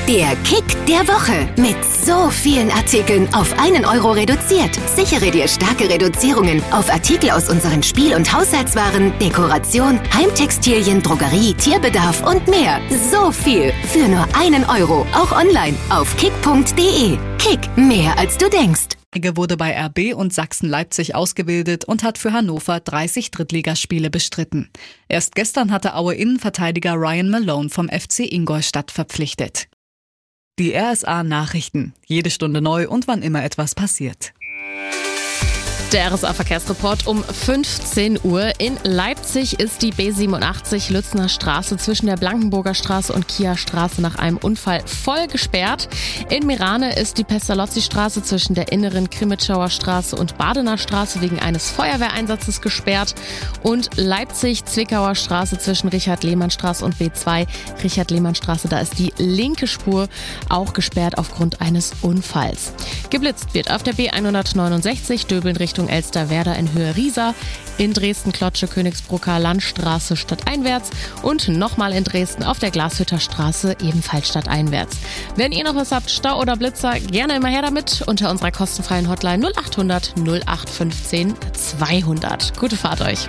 Der Kick der Woche. Mit so vielen Artikeln auf 1 Euro reduziert. Sichere dir starke Reduzierungen auf Artikel aus unseren Spiel- und Haushaltswaren, Dekoration, Heimtextilien, Drogerie, Tierbedarf und mehr. So viel für nur 1 Euro. Auch online auf kick.de. Kick, mehr als du denkst. Wurde bei RB und Sachsen-Leipzig ausgebildet und hat für Hannover 30 Drittligaspiele bestritten. Erst gestern hatte Aue Innenverteidiger Ryan Malone vom FC Ingolstadt verpflichtet. Die RSA-Nachrichten. Jede Stunde neu und wann immer etwas passiert. Der RSA-Verkehrsreport um 15 Uhr. In Leipzig ist die B87 Lützner Straße zwischen der Blankenburger Straße und Kiewer Straße nach einem Unfall voll gesperrt. In Mirane ist die Pestalozzi-Straße zwischen der inneren Krimitschauer Straße und Badener Straße wegen eines Feuerwehreinsatzes gesperrt. Und Leipzig-Zwickauer Straße zwischen Richard-Lehmann-Straße und B2 Richard-Lehmann-Straße. Da ist die linke Spur auch gesperrt aufgrund eines Unfalls. Geblitzt wird auf der B169 Döbeln Richtung Elsterwerda in Höhe Riesa, in Dresden Klotsche Königsbrucker Landstraße stadteinwärts und nochmal in Dresden auf der Glashütter Straße ebenfalls stadteinwärts. Wenn ihr noch was habt, Stau oder Blitzer, gerne immer her damit unter unserer kostenfreien Hotline 0800 0815 200. Gute Fahrt euch!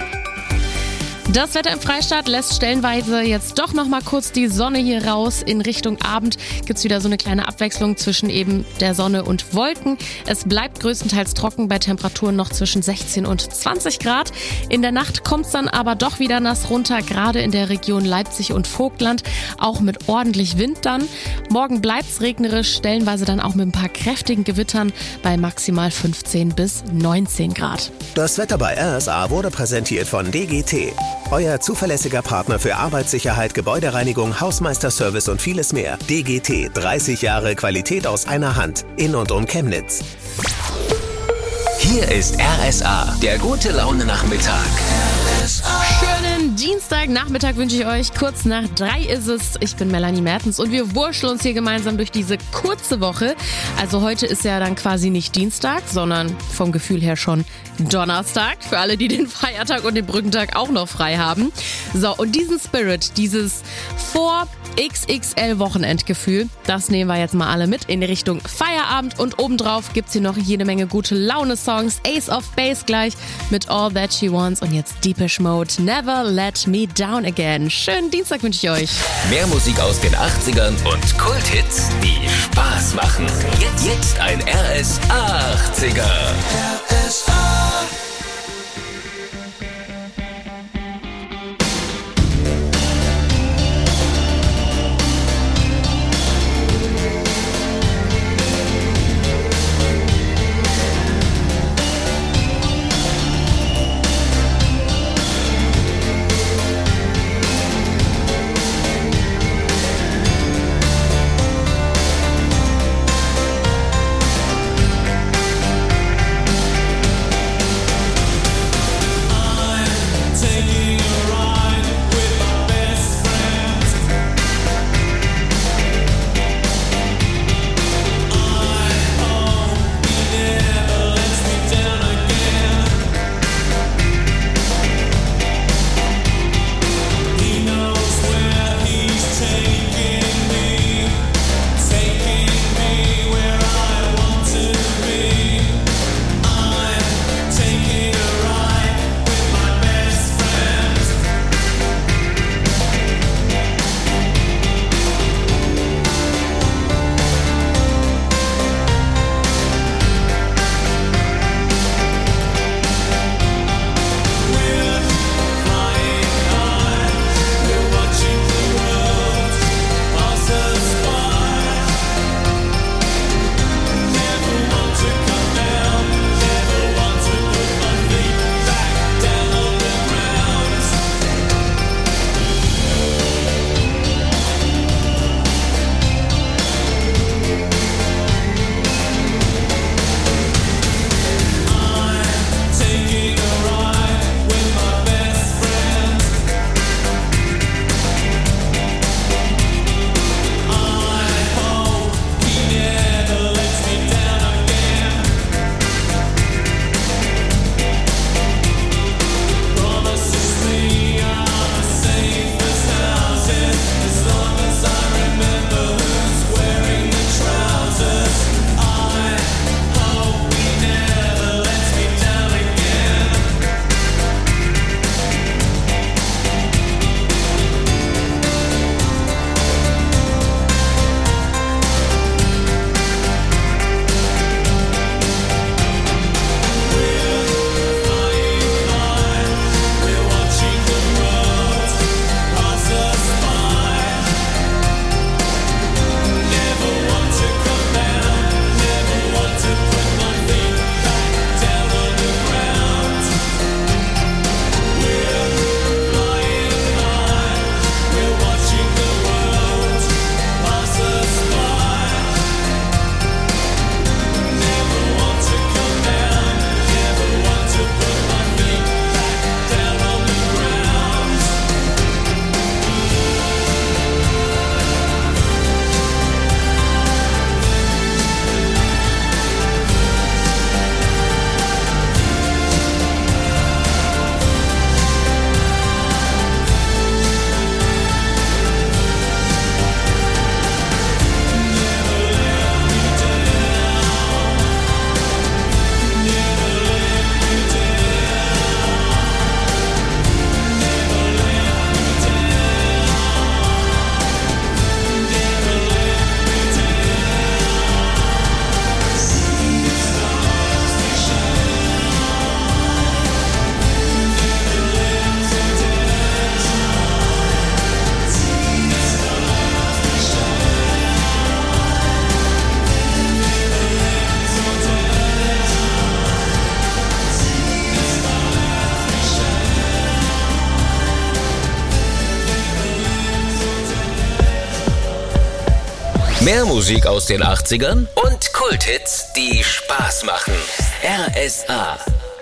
Das Wetter im Freistaat lässt stellenweise jetzt doch noch mal kurz die Sonne hier raus. In Richtung Abend gibt's wieder so eine kleine Abwechslung zwischen eben der Sonne und Wolken. Es bleibt größtenteils trocken bei Temperaturen noch zwischen 16 und 20 Grad. In der Nacht kommt's dann aber doch wieder nass runter, gerade in der Region Leipzig und Vogtland, auch mit ordentlich Wind dann. Morgen bleibt's regnerisch, stellenweise dann auch mit ein paar kräftigen Gewittern bei maximal 15 bis 19 Grad. Das Wetter bei RSA wurde präsentiert von DGT. Euer zuverlässiger Partner für Arbeitssicherheit, Gebäudereinigung, Hausmeisterservice und vieles mehr. DGT, 30 Jahre Qualität aus einer Hand. In und um Chemnitz. Hier ist RSA, der gute Laune-Nachmittag. Schönen Dienstagnachmittag wünsche ich euch. Kurz nach 3 ist es. Ich bin Melanie Mertens und wir wurschteln uns hier gemeinsam durch diese kurze Woche. Also heute ist ja dann quasi nicht Dienstag, sondern vom Gefühl her schon Donnerstag. Für alle, die den Feiertag und den Brückentag auch noch frei haben. So, und diesen Spirit, dieses Vor-XXL-Wochenendgefühl, das nehmen wir jetzt mal alle mit in Richtung Feierabend. Und obendrauf gibt's hier noch jede Menge gute Laune-Songs. Ace of Base gleich mit All That She Wants und jetzt Depeche Mode, Never Let Me Down Again. Schönen Dienstag wünsche ich euch. Mehr Musik aus den 80ern und Kulthits, die Spaß machen. Jetzt ein RSA 80er. RSA. Mehr Musik aus den 80ern und Kulthits, die Spaß machen. RSA.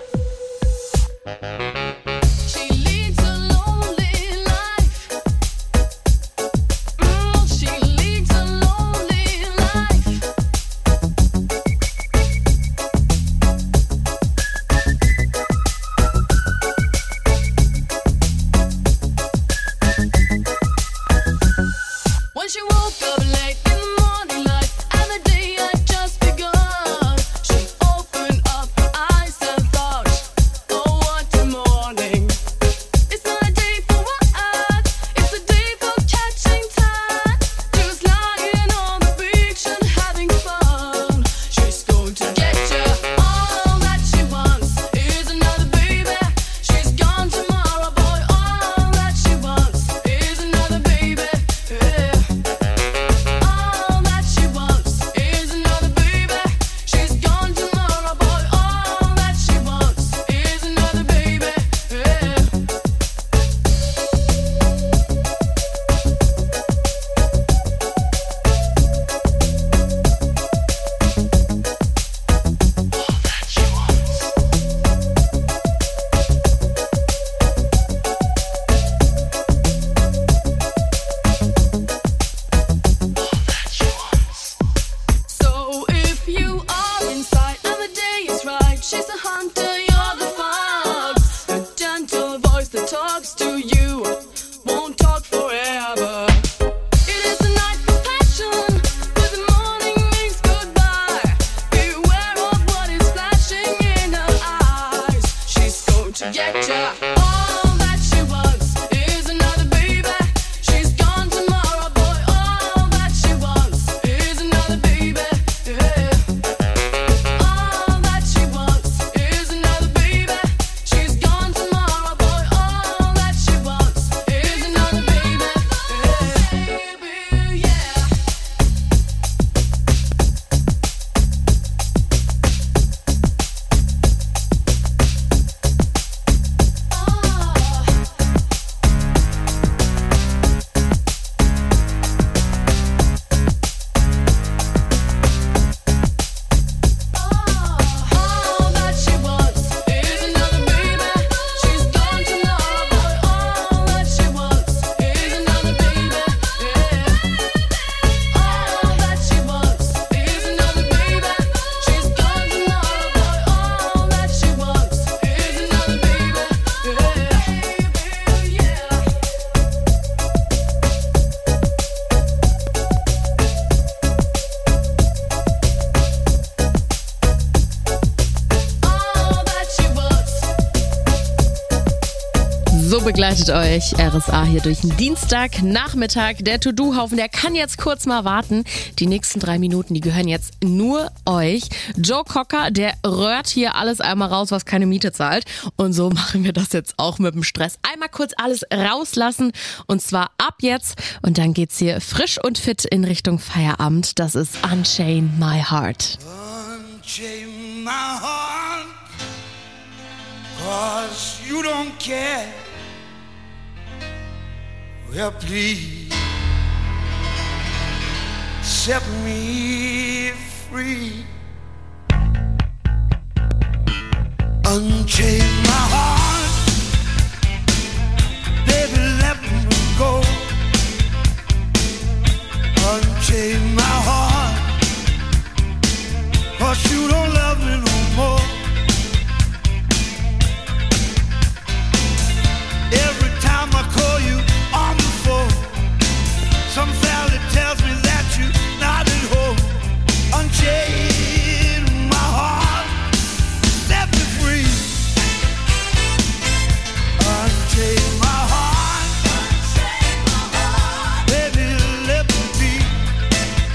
So begleitet euch RSA hier durch den Dienstagnachmittag. Der To-Do-Haufen, der kann jetzt kurz mal warten. Die nächsten 3 Minuten, die gehören jetzt nur euch. Joe Cocker, der röhrt hier alles einmal raus, was keine Miete zahlt. Und so machen wir das jetzt auch mit dem Stress. Einmal kurz alles rauslassen und zwar ab jetzt. Und dann geht's hier frisch und fit in Richtung Feierabend. Das ist Unchain My Heart. Unchain my heart, 'cause you don't care. Well, please set me free. Unchain my heart, baby, let me go. Unchain my heart, 'cause you don't love me no more. Every time I call you on the phone, some valley tells me that you're not at home. Unchain my heart, set me free. Unchain my heart, baby, let me be.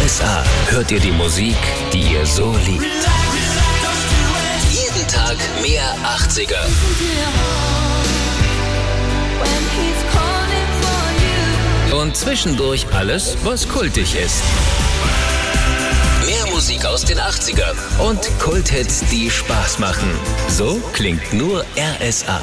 RSA hört ihr die Musik, die ihr so liebt. Jeden Tag mehr 80er. Und zwischendurch alles, was kultig ist. Mehr Musik aus den 80ern und Kulthits, die Spaß machen. So klingt nur RSA.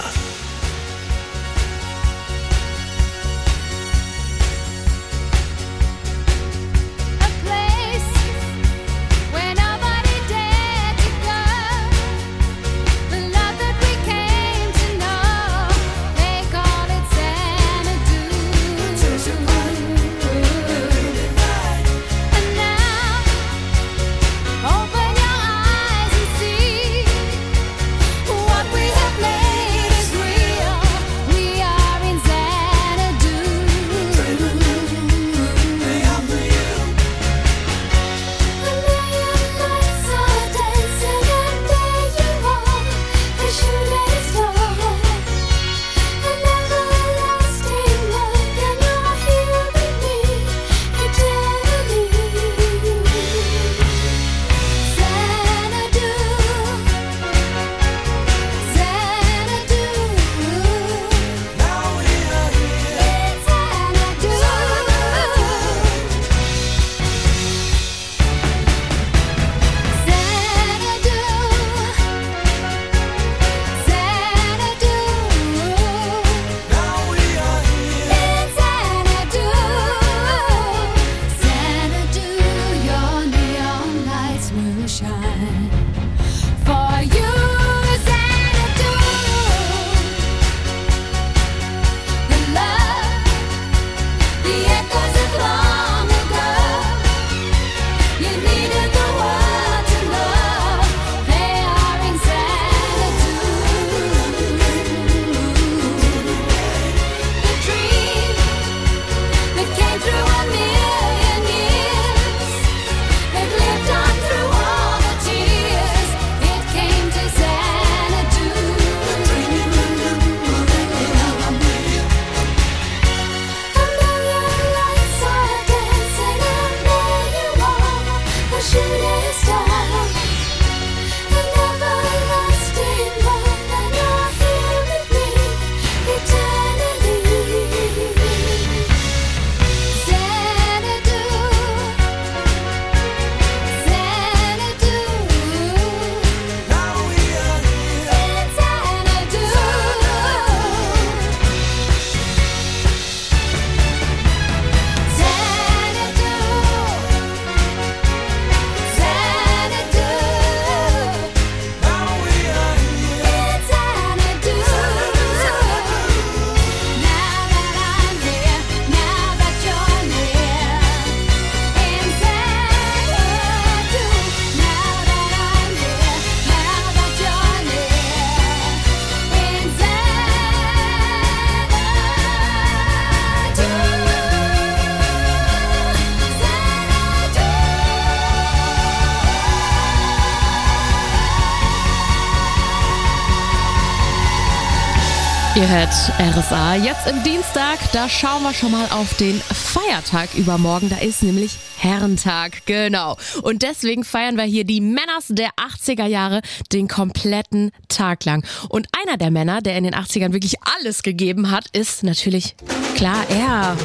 Ihr hört RSA. Jetzt im Dienstag, da schauen wir schon mal auf den Feiertag übermorgen. Da ist nämlich Herrentag, genau. Und deswegen feiern wir hier die Männers der 80er Jahre den kompletten Tag lang. Und einer der Männer, der in den 80ern wirklich alles gegeben hat, ist natürlich, klar, er.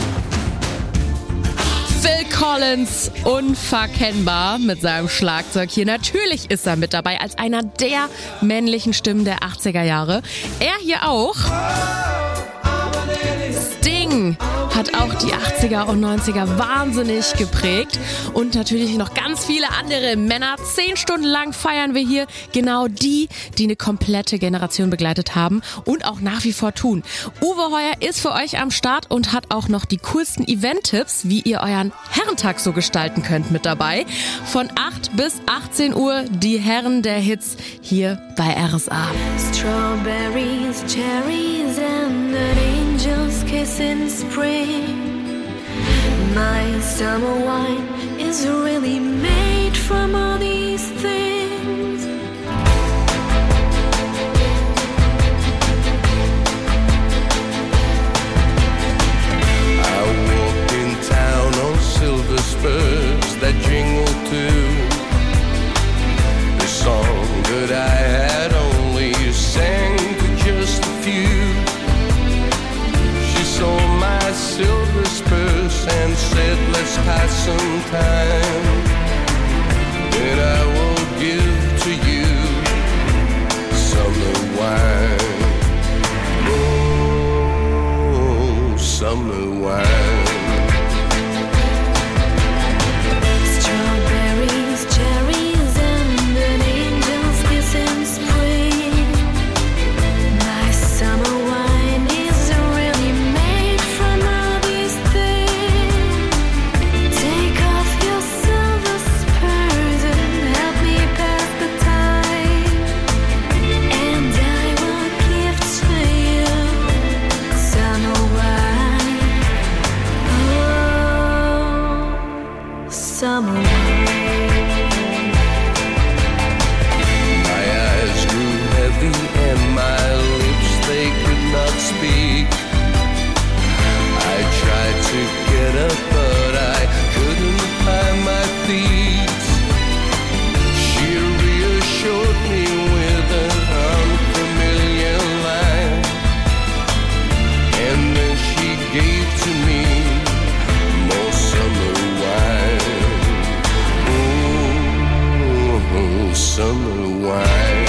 Phil Collins, unverkennbar mit seinem Schlagzeug hier. Natürlich ist er mit dabei als einer der männlichen Stimmen der 80er Jahre. Er hier auch. Sting hat auch die 80er und 90er wahnsinnig geprägt. Und natürlich noch ganz viele andere Männer. 10 Stunden lang feiern wir hier genau die eine komplette Generation begleitet haben und auch nach wie vor tun. Uwe Heuer ist für euch am Start und hat auch noch die coolsten Event-Tipps, wie ihr euren Herrentag so gestalten könnt, mit dabei. Von 8 bis 18 Uhr die Herren der Hits hier bei RSA. Strawberries, cherries and an angel's kiss in spring. My summer wine is really made from all these things. I walked in town on silver spurs. that jingle too. The song that I had only sang to just a few. She saw my silver spurs and said, let's pass some time, and I will give to you summer wine. Oh, summer wine. Strawberries, cherries, and an angel's kiss in spring. My summer wine is really made from all these things. Take off your silver spurs and help me pass the time, and I will give to you summer wine. Oh, summer wine. My eyes grew heavy and my lips, they could not speak. I tried to get up, but I couldn't find my feet. She reassured me with an unfamiliar line, and then she gave to me more summer wine. Oh, summer wine.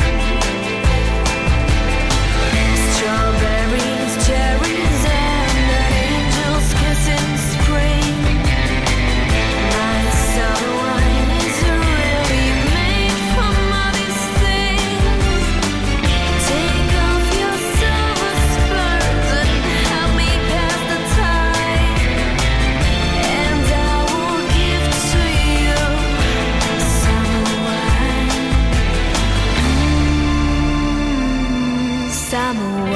Strawberries, cherries, and an angel's kiss in spring. My summer wine is really made from all these things. Take off your silver spurs and help me pass the time, and I will give to you summer wine. Summer wine.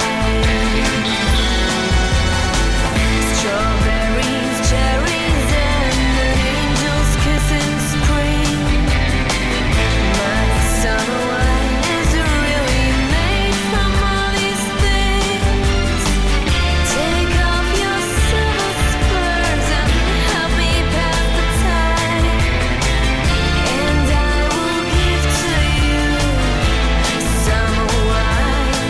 Strawberries, cherries, and an angel's kiss in spring. My summer wine is really made from all these things. Take off your silver spurs and help me pass the time, and I will give to you summer wine.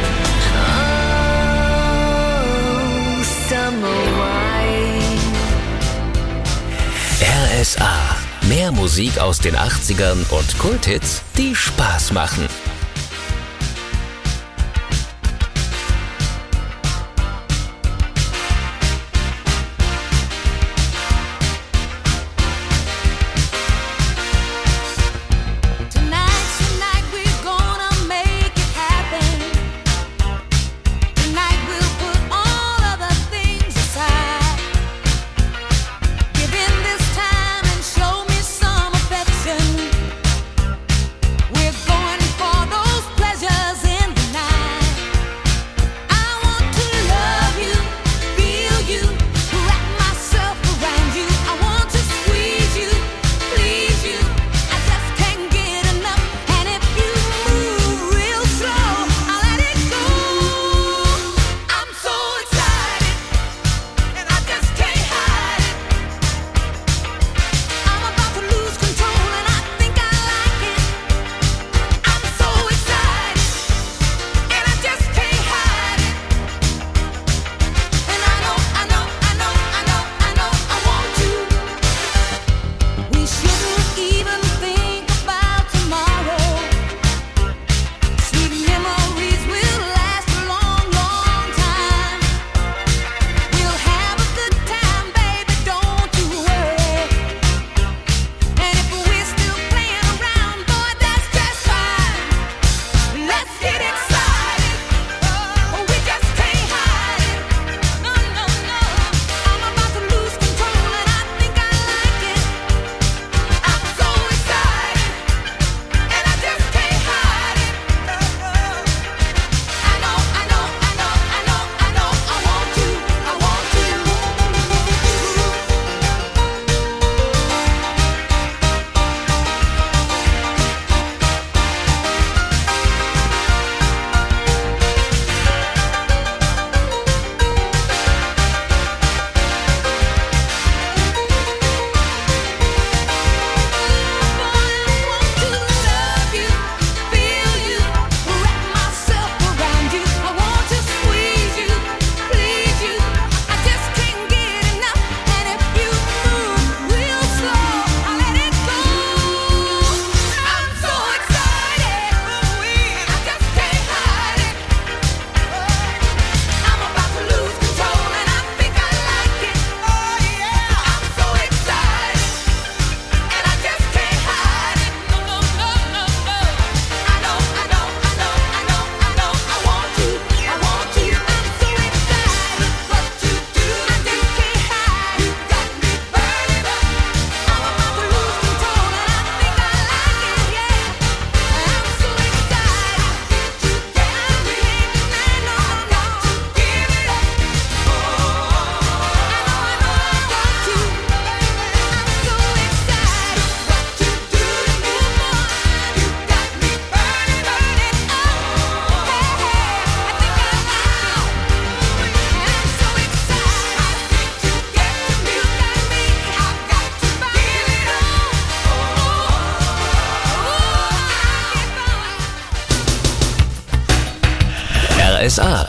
Oh, summer wine. RSA. Mehr Musik aus den 80ern und Kulthits, die Spaß machen. Tonight we're gonna make it happen. Tonight we'll put all other things aside. Give in this time and show me some affection. We're going for RSA.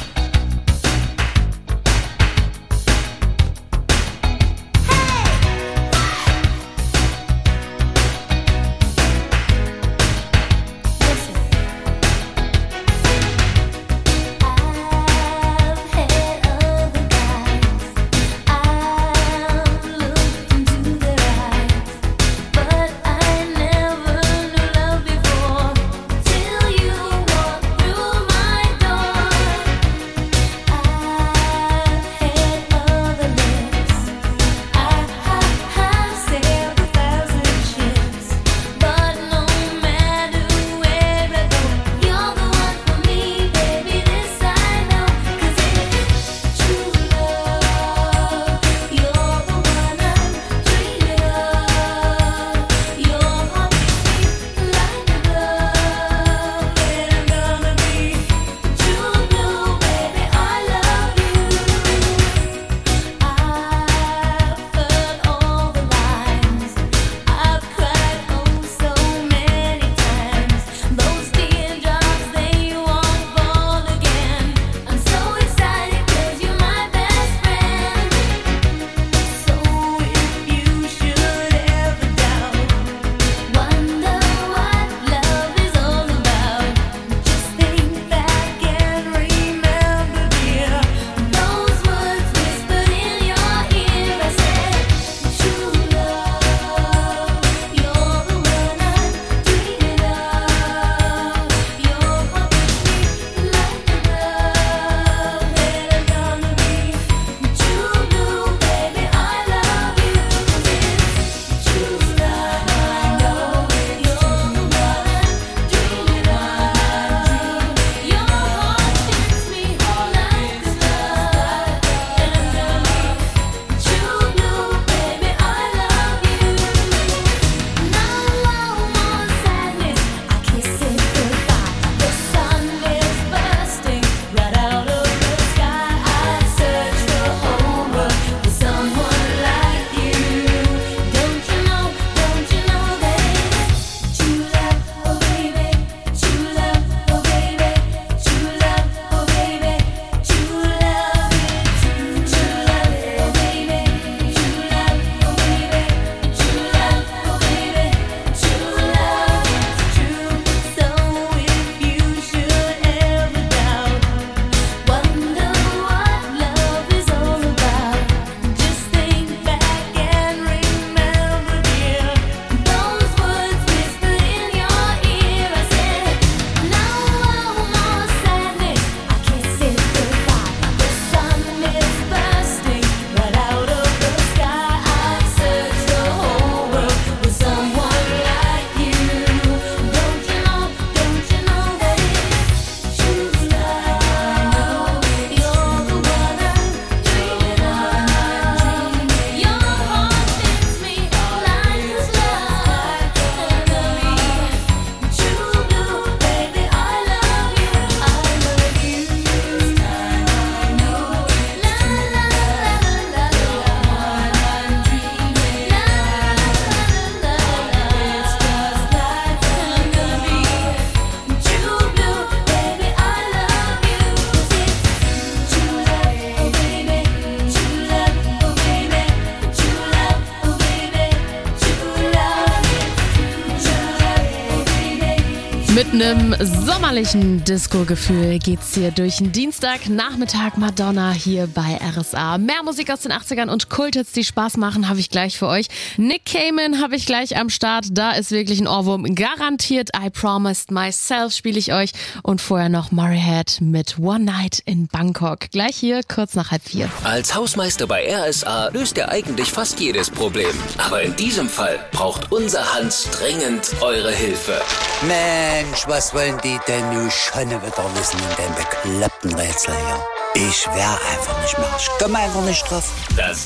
Mit einem sommerlichen Disco-Gefühl geht's hier durch den Dienstagnachmittag. Madonna hier bei RSA. Mehr Musik aus den 80ern und Kulthits, die Spaß machen, habe ich gleich für euch. Nick Cayman habe ich gleich am Start. Da ist wirklich ein Ohrwurm garantiert. I Promised Myself spiele ich euch. Und vorher noch Murrayhead mit One Night in Bangkok. Gleich hier, kurz nach 3:30. Als Hausmeister bei RSA löst er eigentlich fast jedes Problem. Aber in diesem Fall braucht unser Hans dringend eure Hilfe. Mensch, was wollen die denn nun schon wieder wissen in den bekloppten Rätsel hier? Ich wär einfach nicht mehr. Ich komme einfach nicht drauf. Das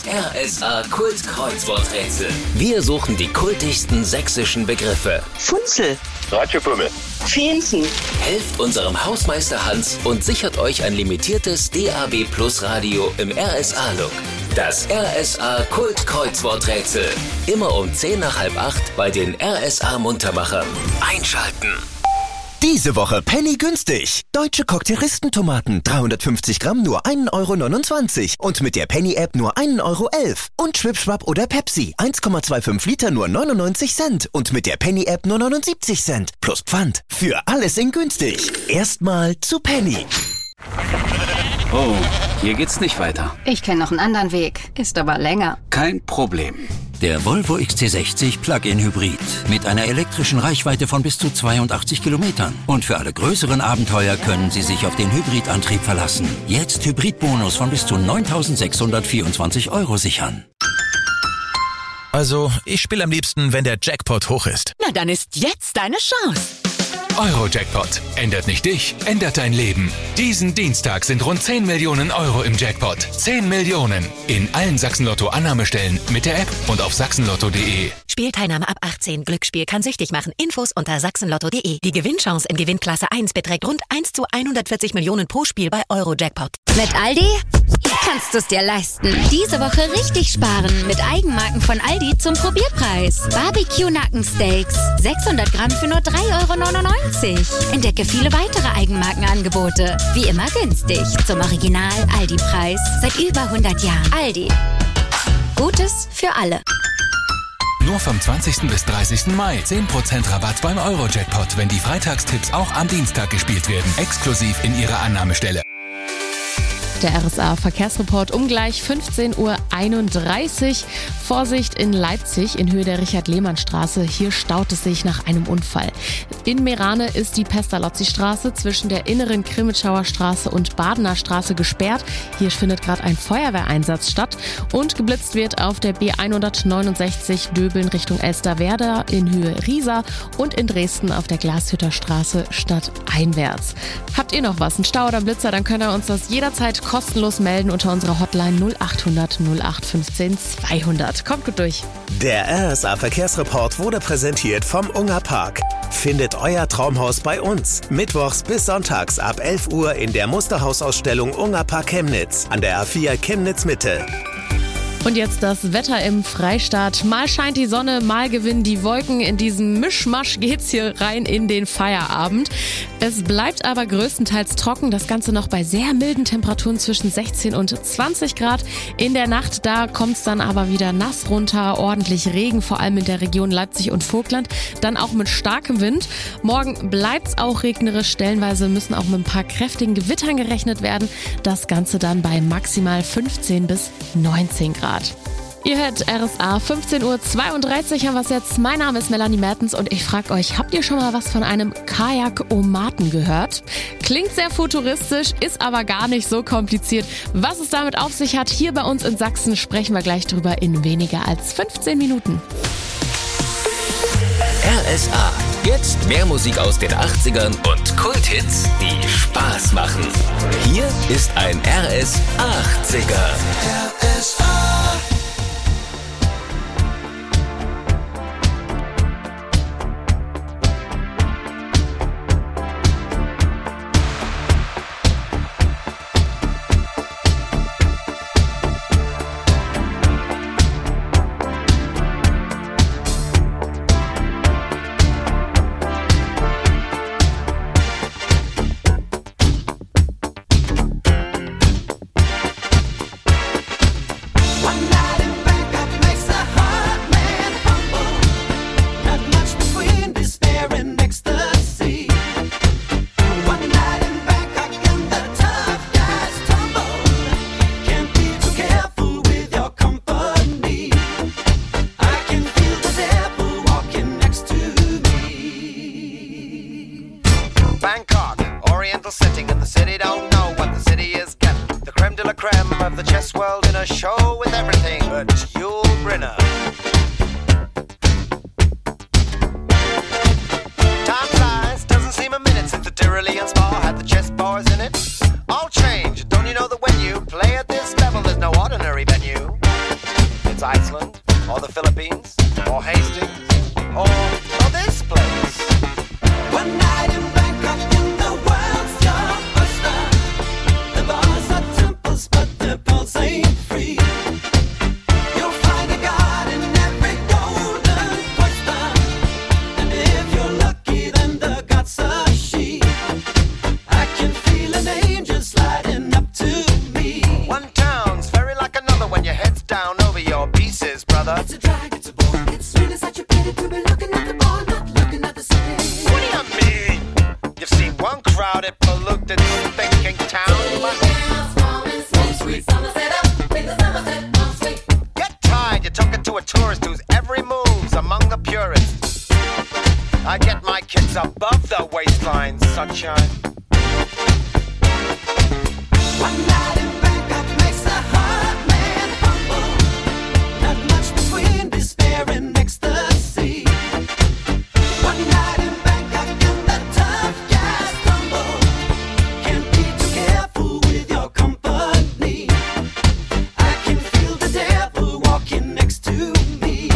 RSA-Kult-Kreuzworträtsel. Wir suchen die kultigsten sächsischen Begriffe. Funzel. Ratschepummel. Feensen. Helft unserem Hausmeister Hans und sichert euch ein limitiertes DAB Plus Radio im RSA-Look. Das RSA-Kult-Kreuzworträtsel. Immer um 7:50 bei den RSA-Muntermachern. Einschalten. Diese Woche Penny günstig. Deutsche Cocktailistentomaten 350 Gramm nur 1,29 € und mit der Penny-App nur 1,11 € und Schwipschwapp oder Pepsi 1,25 Liter nur 99 Cent und mit der Penny-App nur 79 Cent plus Pfand. Für alles in günstig. Erstmal zu Penny. Oh, hier geht's nicht weiter. Ich kenne noch einen anderen Weg, ist aber länger. Kein Problem. Der Volvo XC60 Plug-in Hybrid mit einer elektrischen Reichweite von bis zu 82 Kilometern. Und für alle größeren Abenteuer können Sie sich auf den Hybridantrieb verlassen. Jetzt Hybridbonus von bis zu 9.624 € sichern. Also, ich spiele am liebsten, wenn der Jackpot hoch ist. Na, dann ist jetzt deine Chance. Euro-Jackpot. Ändert nicht dich, ändert dein Leben. Diesen Dienstag sind rund 10 Millionen € im Jackpot. 10 Millionen. In allen Sachsen-Lotto-Annahmestellen, mit der App und auf sachsenlotto.de. Spielteilnahme ab 18. Glücksspiel kann süchtig machen. Infos unter sachsenlotto.de. Die Gewinnchance in Gewinnklasse 1 beträgt rund 1 zu 140 Millionen pro Spiel bei Euro-Jackpot. Mit Aldi kannst du es dir leisten. Diese Woche richtig sparen mit Eigenmarken von Aldi zum Probierpreis. Barbecue-Nackensteaks, 600 Gramm für nur 3,99 €. Entdecke viele weitere Eigenmarkenangebote. Wie immer günstig. Zum Original-Aldi-Preis. Seit über 100 Jahren. Aldi. Gutes für alle. Nur vom 20. bis 30. Mai 10% Rabatt beim Euro-Jackpot, wenn die Freitagstipps auch am Dienstag gespielt werden. Exklusiv in Ihrer Annahmestelle. Der RSA-Verkehrsreport um gleich 15:31 Uhr. Vorsicht in Leipzig in Höhe der Richard-Lehmann-Straße. Hier staut es sich nach einem Unfall. In Meerane ist die Pestalozzi-Straße zwischen der inneren Krimitschauer Straße und Badener Straße gesperrt. Hier findet gerade ein Feuerwehreinsatz statt. Und geblitzt wird auf der B169 Döbeln Richtung Elsterwerda in Höhe Riesa und in Dresden auf der Glashütter Straße stadteinwärts. Habt ihr noch was, einen Stau oder Blitzer, dann könnt ihr uns das jederzeit kostenlos melden unter unserer Hotline 0800 0815 200. Kommt gut durch. Der RSA-Verkehrsreport wurde präsentiert vom Unger Park. Findet euer Traumhaus bei uns. Mittwochs bis sonntags ab 11 Uhr in der Musterhausausstellung Unger Park Chemnitz an der A4 Chemnitz Mitte. Und jetzt das Wetter im Freistaat. Mal scheint die Sonne, mal gewinnen die Wolken. In diesem Mischmasch geht's hier rein in den Feierabend. Es bleibt aber größtenteils trocken. Das Ganze noch bei sehr milden Temperaturen zwischen 16 und 20 Grad. In der Nacht, da kommt's dann aber wieder nass runter. Ordentlich Regen, vor allem in der Region Leipzig und Vogtland. Dann auch mit starkem Wind. Morgen bleibt's auch regnerisch. Stellenweise müssen auch mit ein paar kräftigen Gewittern gerechnet werden. Das Ganze dann bei maximal 15 bis 19 Grad. Ihr hört RSA, 15:32 Uhr haben wir es jetzt. Mein Name ist Melanie Mertens und ich frage euch, habt ihr schon mal was von einem Kajak-O-Maten gehört? Klingt sehr futuristisch, ist aber gar nicht so kompliziert. Was es damit auf sich hat, hier bei uns in Sachsen, sprechen wir gleich drüber in weniger als 15 Minuten. RSA. Jetzt mehr Musik aus den 80ern und Kulthits, die Spaß machen. Hier ist ein RS-80er. RSA. Bangkok, oriental setting, and the city don't know what the city is getting. The creme de la creme of the chess world in a show with everything but Yul Brynner. Time flies, doesn't seem a minute since the Tyrolean Spa had the chess bars in it. All change, don't you know that when you play at this level, there's no ordinary venue? It's Iceland, or the Philippines, or Hastings, or this place. One night in Bangkok in the world's your oyster. The bars are temples, but the pulse ain't free. You'll find a god in every golden oyster, and if you're lucky, then the god's a she. moves above the waistline, sunshine. One night in Bangkok makes a hard man humble. Not much between despair and ecstasy. One night in Bangkok and the tough guys stumble. Can't be too careful with your company. I can feel the devil walking next to me.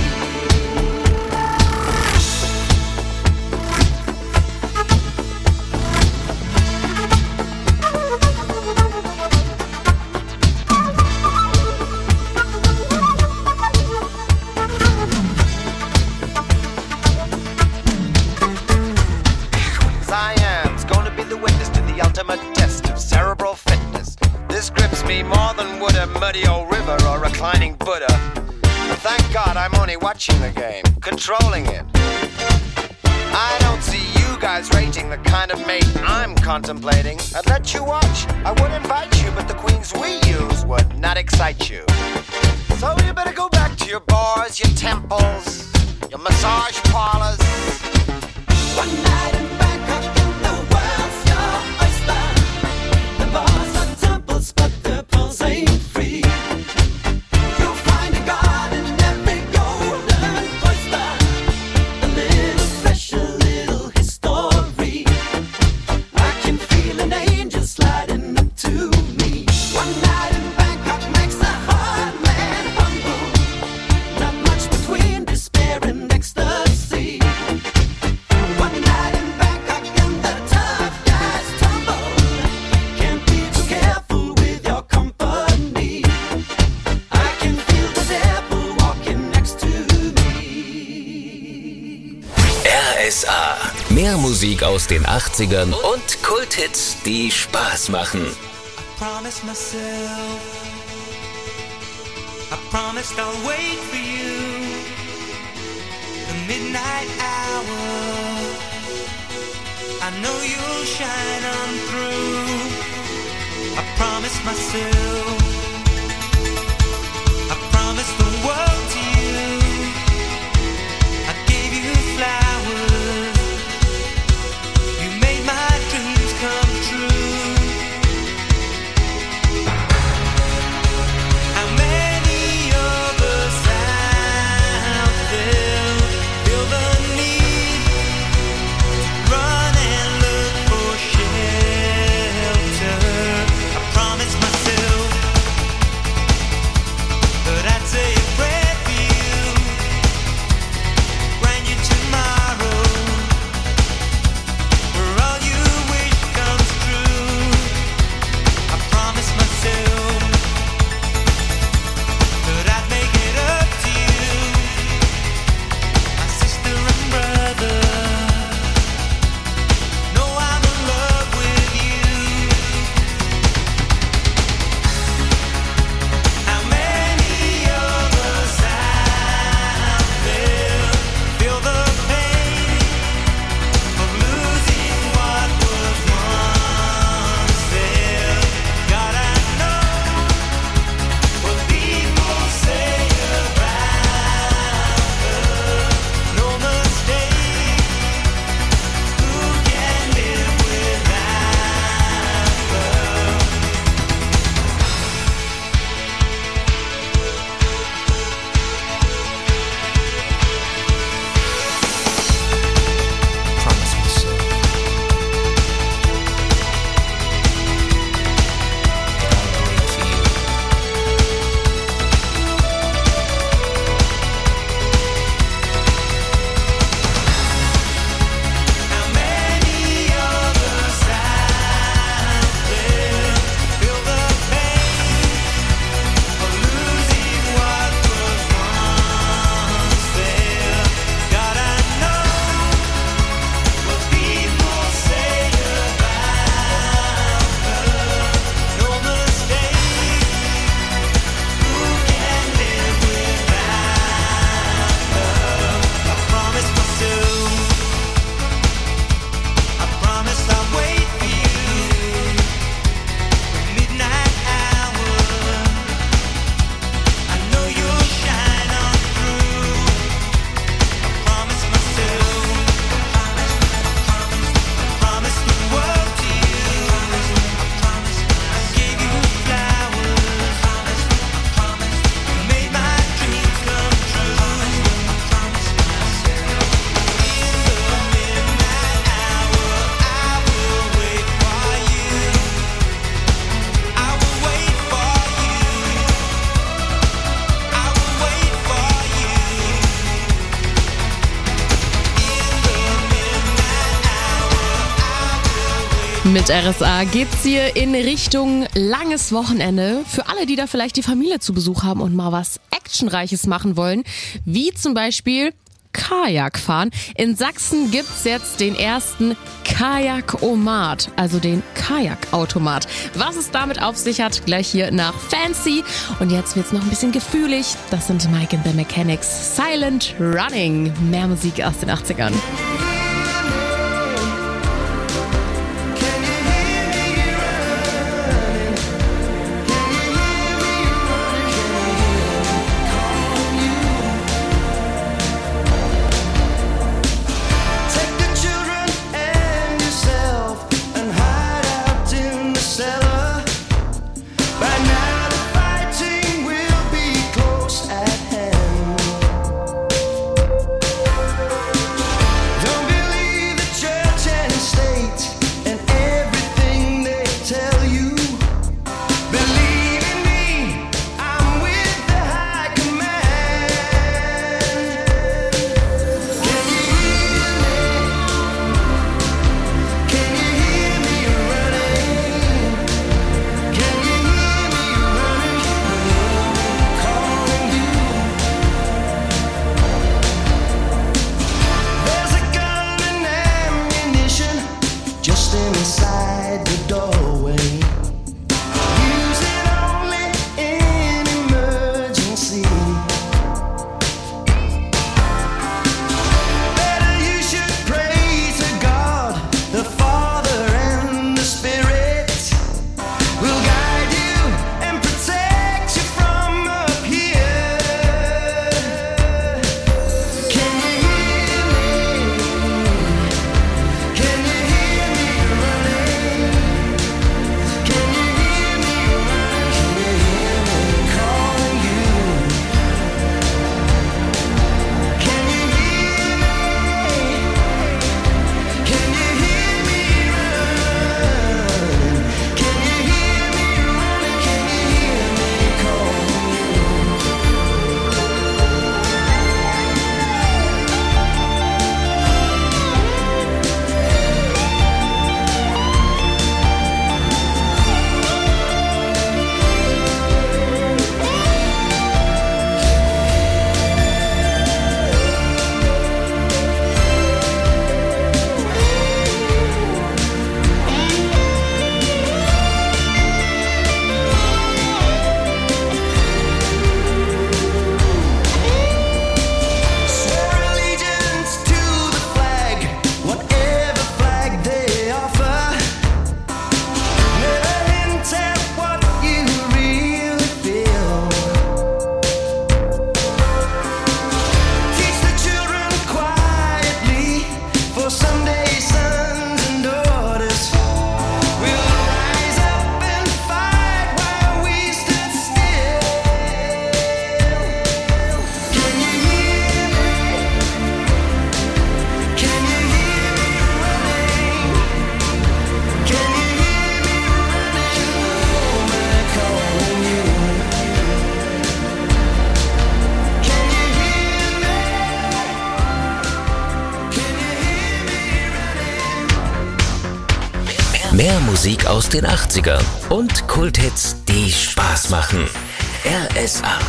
Cyan's gonna be the witness to the ultimate test of cerebral fitness. This grips me more than would a muddy old river or reclining Buddha. But thank God I'm only watching the game, controlling it. I don't see you guys rating the kind of mate I'm contemplating. I'd let you watch, I would invite you, but the queens we use would not excite you. So you better go back to your bars, your temples, your massage parlors. One night in Bangkok and the world's your oyster. The bars are temples, but the pearls ain't free. You'll find a god in every golden oyster. A little flesh, a little history. I can feel an angel sliding up to me. One night in Bangkok makes a hard man humble. Not much between despair and ecstasy. One night in Bangkok and the tough guys tumble. Can't be too careful with your company. I can feel the devil walking next to me. RSA. Mehr Musik aus den 80ern und Kulthits, die Spaß machen. Promise myself, I promised I'll wait for you. The midnight hour, I know you'll shine on through. I promised myself, I promised the world to you. I gave you flowers, you made my dreams come true. How many of us out there feel the need to run and look for shelter? I promised myself Mit RSA geht's hier in Richtung langes Wochenende. Für alle, die da vielleicht die Familie zu Besuch haben und mal was Actionreiches machen wollen, wie zum Beispiel Kajak fahren. In Sachsen gibt's jetzt den ersten Kajak-O-Mat, also den Kajakautomat. Was es damit auf sich hat, gleich hier nach Fancy. Und jetzt wird's noch ein bisschen gefühlig. Das sind Mike and the Mechanics, Silent Running. Mehr Musik aus den 80ern. Mehr Musik aus den 80ern und Kulthits, die Spaß machen. RSA.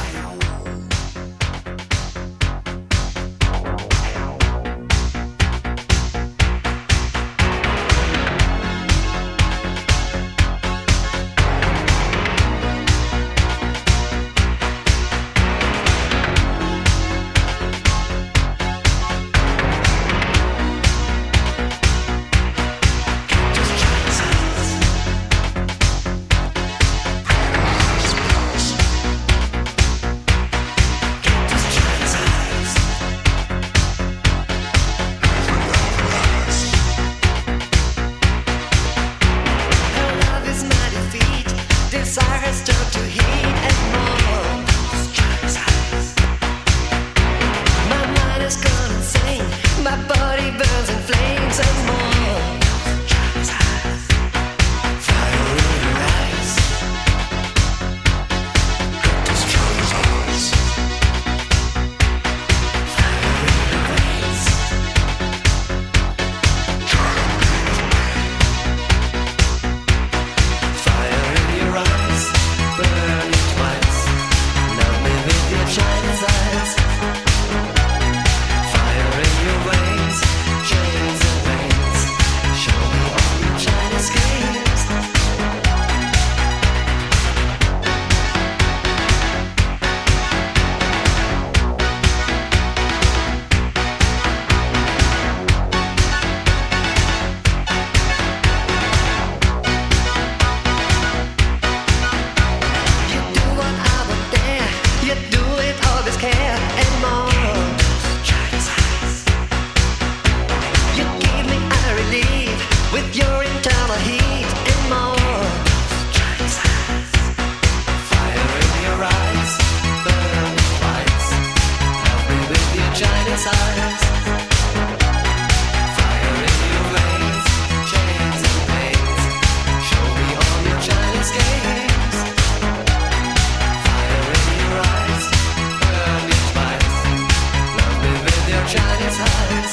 Chinese eyes.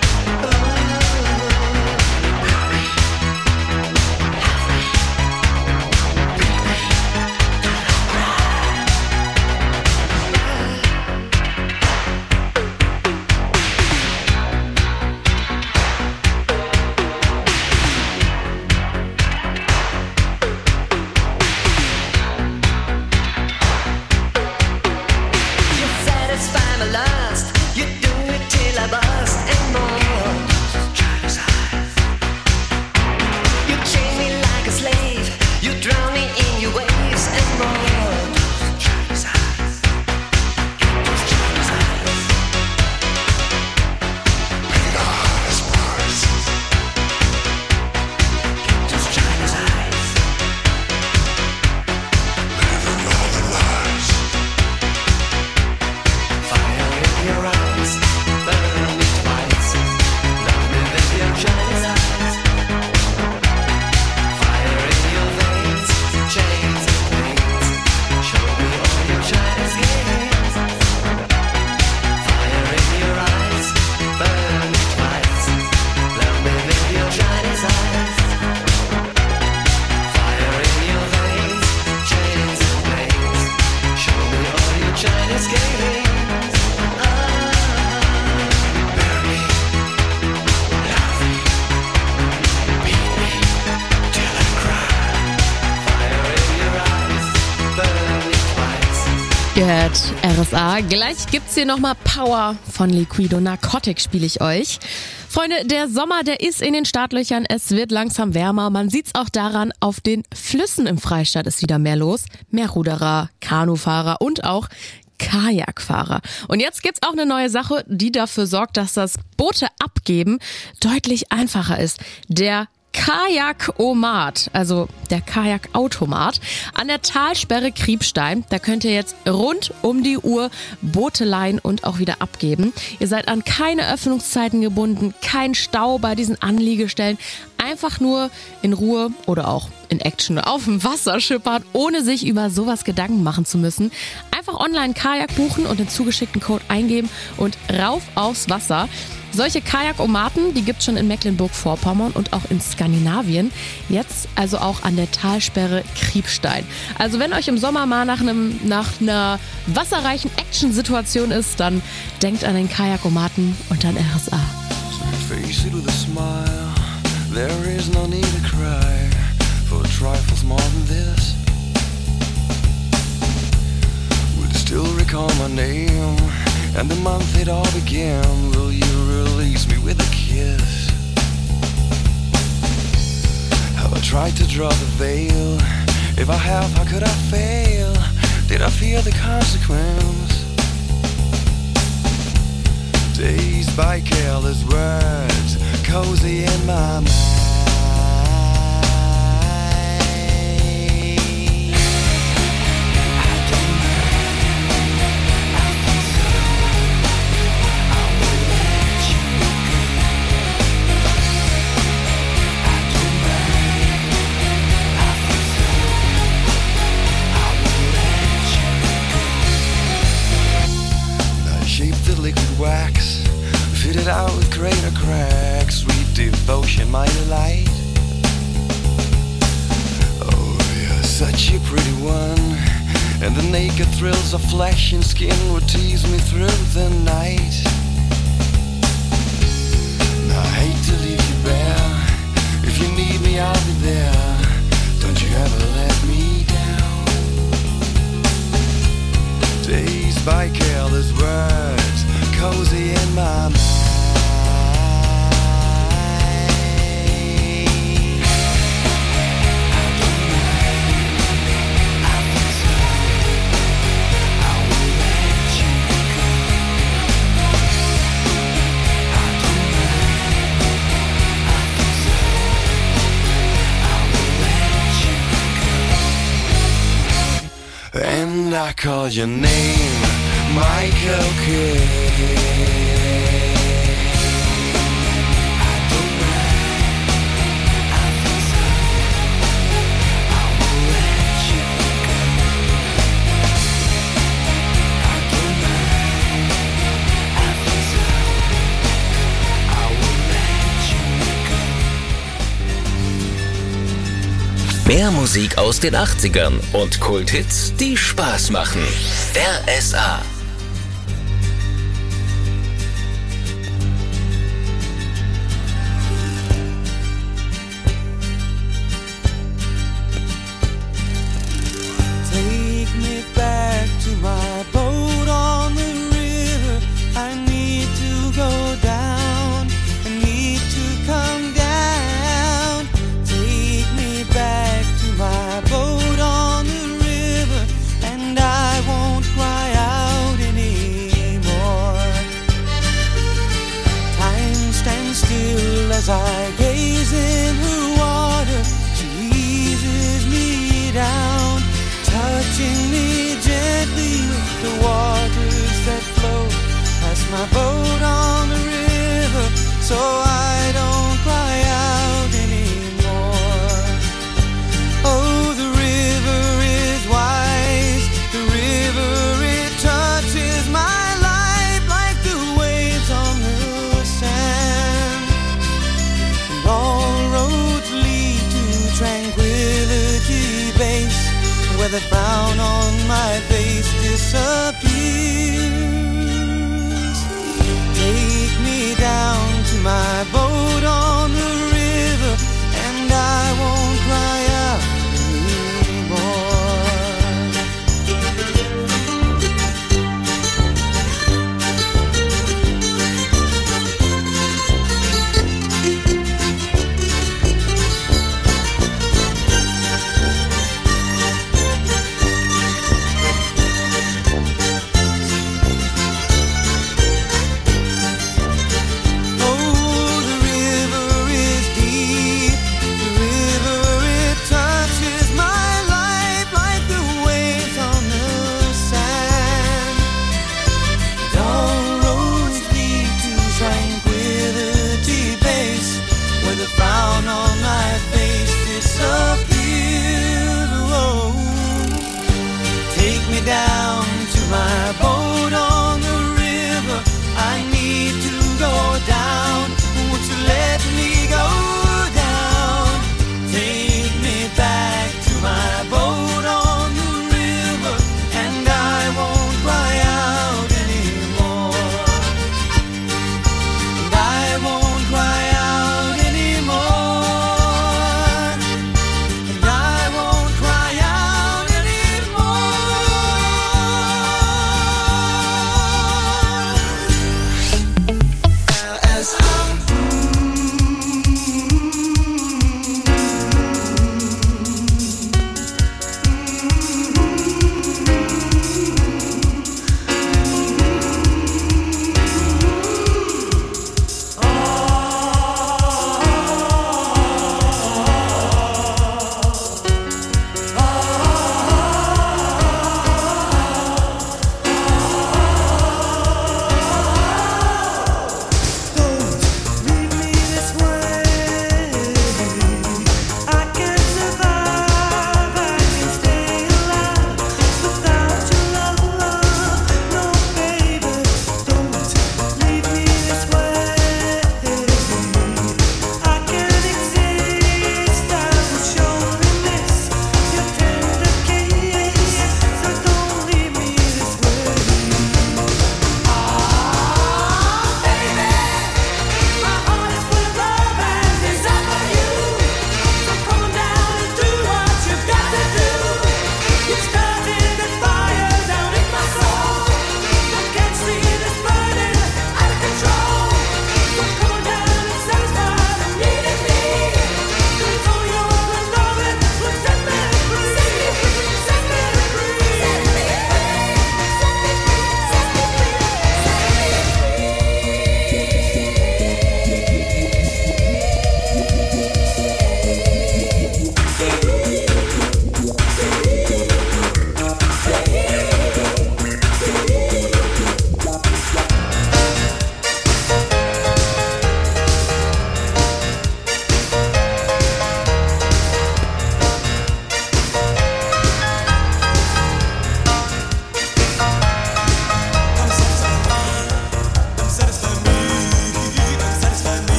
You satisfy my lust. You do it till I bust and more. You chain me like a slave. You drown me in your waves and more. Fire in your eyes, burn me twice. Love me with your Chinese eyes. Fire in your veins, chains and wings. Show me all your Chinese games. Fire in your eyes, burn me twice. Love me with your Chinese eyes. Fire in your veins, chains and wings. Show me all your Chinese games. Ihr hört RSA. Gleich gibt's hier nochmal Power von Liquido. Narcotic spiele ich euch. Freunde, der Sommer, der ist in den Startlöchern. Es wird langsam wärmer. Man sieht's auch daran, auf den Flüssen im Freistaat ist wieder mehr los. Mehr Ruderer, Kanufahrer und auch Kajakfahrer. Und jetzt gibt's auch eine neue Sache, die dafür sorgt, dass das Boote abgeben deutlich einfacher ist. Der Kajak-O-Mat, also der Kajakautomat, an der Talsperre Kriebstein. Da könnt ihr jetzt rund um die Uhr Boote leihen und auch wieder abgeben. Ihr seid an keine Öffnungszeiten gebunden, kein Stau bei diesen Anliegestellen. Einfach nur in Ruhe oder auch in Action auf dem Wasser schippern, ohne sich über sowas Gedanken machen zu müssen. Einfach online Kajak buchen und den zugeschickten Code eingeben und rauf aufs Wasser. Solche Kajakomaten, die gibt's schon in Mecklenburg-Vorpommern und auch in Skandinavien. Jetzt also auch an der Talsperre Kriebstein. Also wenn euch im Sommer mal nach einer wasserreichen Action-Situation ist, dann denkt an den Kajakomaten und an RSA. Face it with a smile. There is no need to cry for trifles more than this. Would still recall my name and the month it all began. Will you release me with a kiss? Have I tried to draw the veil? If I have, how could I fail? Did I fear the consequence? Dazed by careless words, cozy in my mind. Liquid wax, fitted out with greater cracks, sweet devotion, my delight. Oh, you're such a pretty one, and the naked thrills of flesh and skin would tease me through the night. Now, I hate to leave you bare. If you need me, I'll be there. Don't you ever let me down. Dazed by careless words, cozy in my mind. And I call your name, Michael Kidd. Mehr Musik aus den 80ern und Kulthits, die Spaß machen. RSA. Take me back to my boat on the river. I need to go down. I need to come down. Take me back to my boat on the river, and I won't cry out anymore. Time stands still as I gaze in her water. She eases me down, touching me gently with the waters that flow past my boat on the river, so I don't cry out anymore. Oh, the river is wise, the river, it touches my life like the waves on the sand. And all roads lead to Tranquility Base, where the frown on my face disappears. Take me down to my boat on the river, and I won't cry out anymore.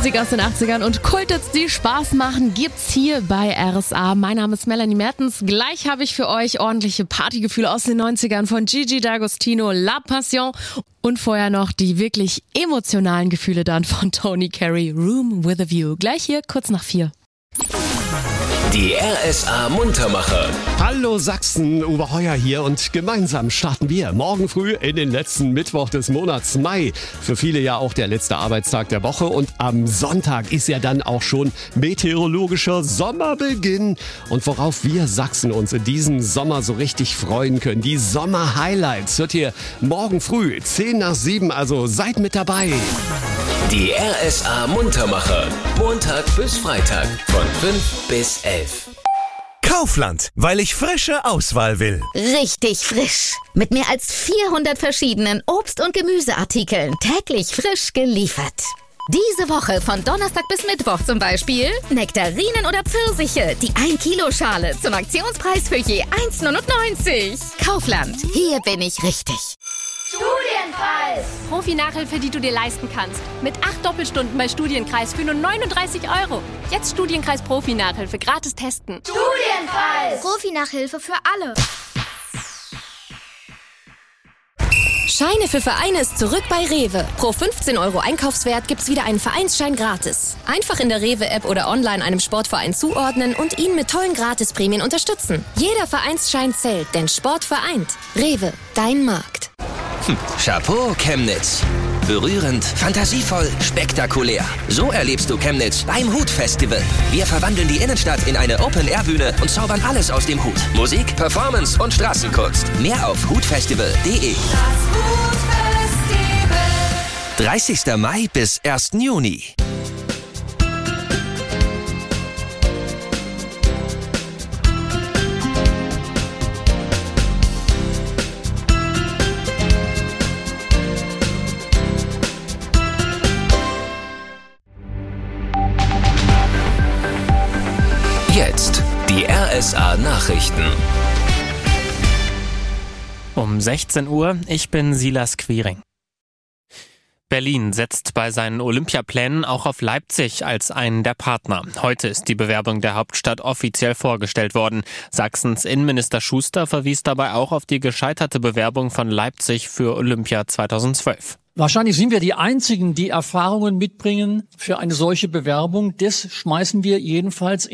Musik aus den 80ern und Kulthits, die Spaß machen, gibt's hier bei RSA. Mein Name ist Melanie Mertens. Gleich habe ich für euch ordentliche Partygefühle aus den 90ern von Gigi D'Agostino, La Passion. Und vorher noch die wirklich emotionalen Gefühle dann von Tony Carey, Room with a View. Gleich hier, kurz nach 4. Die RSA Muntermacher. Hallo Sachsen, Uwe Heuer hier und gemeinsam starten wir morgen früh in den letzten Mittwoch des Monats Mai. Für viele ja auch der letzte Arbeitstag der Woche und am Sonntag ist ja dann auch schon meteorologischer Sommerbeginn. Und worauf wir Sachsen uns in diesem Sommer so richtig freuen können, die Sommer-Highlights, hört ihr morgen früh 6:50, also seid mit dabei. Die RSA Muntermacher. Montag bis Freitag von 5 bis 11. Kaufland, weil ich frische Auswahl will. Richtig frisch. Mit mehr als 400 verschiedenen Obst- und Gemüseartikeln. Täglich frisch geliefert. Diese Woche von Donnerstag bis Mittwoch zum Beispiel Nektarinen oder Pfirsiche, die 1-Kilo-Schale zum Aktionspreis für je 1,99. Kaufland, hier bin ich richtig. Studienkreis! Profi-Nachhilfe, die du dir leisten kannst. Mit 8 Doppelstunden bei Studienkreis für nur 39 €. Jetzt Studienkreis Profi-Nachhilfe gratis testen. Studienkreis! Profi-Nachhilfe für alle. Scheine für Vereine ist zurück bei Rewe. Pro 15 € Einkaufswert gibt's wieder einen Vereinsschein gratis. Einfach in der Rewe-App oder online einem Sportverein zuordnen und ihn mit tollen Gratisprämien unterstützen. Jeder Vereinsschein zählt, denn Sport vereint. Rewe, dein Markt. Chapeau Chemnitz. Berührend, fantasievoll, spektakulär. So erlebst du Chemnitz beim Hut-Festival. Wir verwandeln die Innenstadt in eine Open-Air-Bühne und zaubern alles aus dem Hut. Musik, Performance und Straßenkunst. Mehr auf hutfestival.de. 30. Mai bis 1. Juni. Jetzt die RSA Nachrichten. Um 16 Uhr, ich bin Silas Quiring. Berlin setzt bei seinen Olympiaplänen auch auf Leipzig als einen der Partner. Heute ist die Bewerbung der Hauptstadt offiziell vorgestellt worden. Sachsens Innenminister Schuster verwies dabei auch auf die gescheiterte Bewerbung von Leipzig für Olympia 2012. Wahrscheinlich sind wir die Einzigen, die Erfahrungen mitbringen für eine solche Bewerbung. Das schmeißen wir jedenfalls